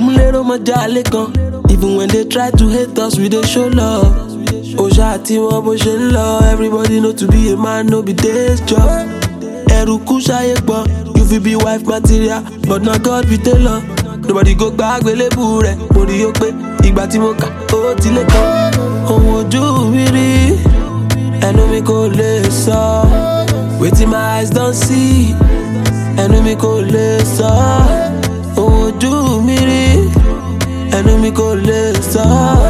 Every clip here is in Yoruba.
Mulero majale kan. Even when they try to hate us, we dey show love. Oja ti won bo se nlo. Everybody know to be a man, no be day's job. Eruku shaye gbon. You fit be wife material, but not God be tailor. Nobody go back gbelebu re. Mo ri yo pe igba ti mo ka o ti le kan. Ohun ojú mi rí, ẹnu mi kò lè sọ. Wetin my eyes don't see, ẹnu mi kò lè sọ. Ohun ojú mi rí, ẹnu mi kò lè sọ.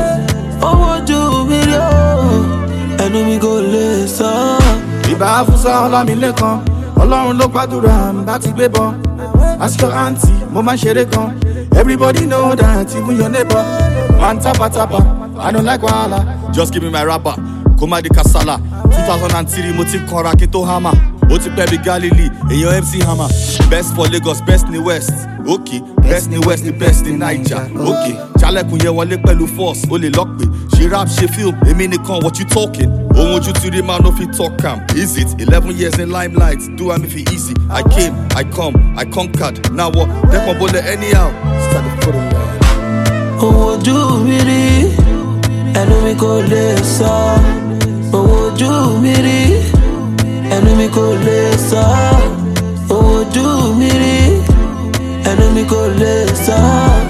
Ohun ojú mi rí o, ẹnu mi kò lè sọ. Ìbá Fúsá Ọlámilékan, Ọlọ́run ló gbàdúrà bá ti gbé bọ́. Ask your auntie, mo máa ṣeré gan. Everybody know that, even your neighbor. Man tapa tapa, I don't like wahala. Just give me my rapper, Koma di Kasala. 2003 mo ti kanra kí tó hammer. Ó ti pẹ́ bí Galilee, èèyàn MC Hammer. Best for Lagos, best ni West. Okay, best ni West ni best ni Naija. Okay, Jalekun yẹn wọlé pẹ̀lú force, ó lè lock me. Ṣé rap ṣe film, èmi nìkan, what you talking? Ohun ojú ti rí man no fit talk am. Is it 11 years in limelight? Do I me feel easy? I came, I come, I conquered. Now what? Dẹ́kun bọ́lẹ̀ anyhow. Started for the line. Ohun ojú mi rí, ẹnu mi kò lè sọ. Ohun ojú mi rí, ẹnu mi kò lè sọ. Ohun ojú mi rí, ẹnu mi kò lè sọ.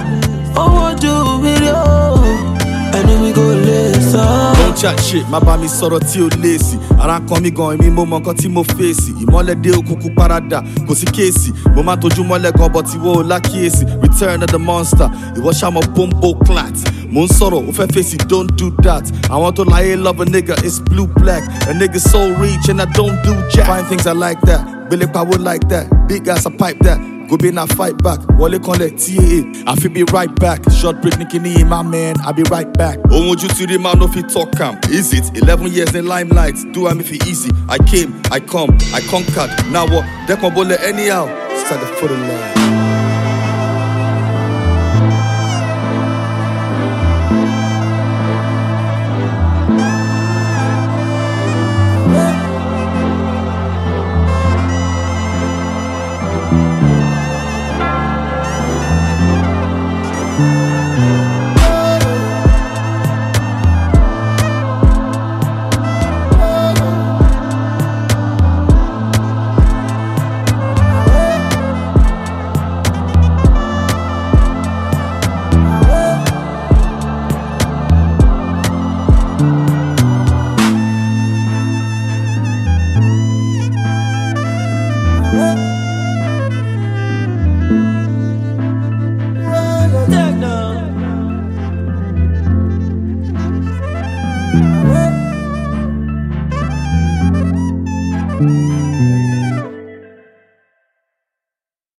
Ohun ojú mi rí o, ẹnu mi kò lè sọ. Don't chat shit, má bá mi sọ̀rọ̀ tí o léèsì. Ara ń kan mi gan, èmi mo mọ nǹkan tí mo fèsì. Ìmọ́lẹ̀ dé òkùnkùn parada, kò sí kéèsì. Mo máa tójú mọ́lẹ̀ gan, but ìwọ ò lákìyèsí. Return of the monster, ìwọ ṣàmọ̀ bombo clat. Mo ń sọ̀rọ̀, ó fẹ́ fèsì, don't do that. Àwọn tó láyé love a nigga, it's blue black. A nigga so rich and I don't do jack. Find things I like that, Billy Power like that. Big ass I pipe that. Go be na fight back. Wale Conle, TAA. I feel be right back. Short break, Nikini, my man. I be right back. Ohun ojú ti rí man no fit talk am. Is it 11 years in limelight? Do I me feel easy? I came, I come, I conquered. Now what? Dẹ́kun bọ́lẹ̀ anyhow. Started for the line. Techno.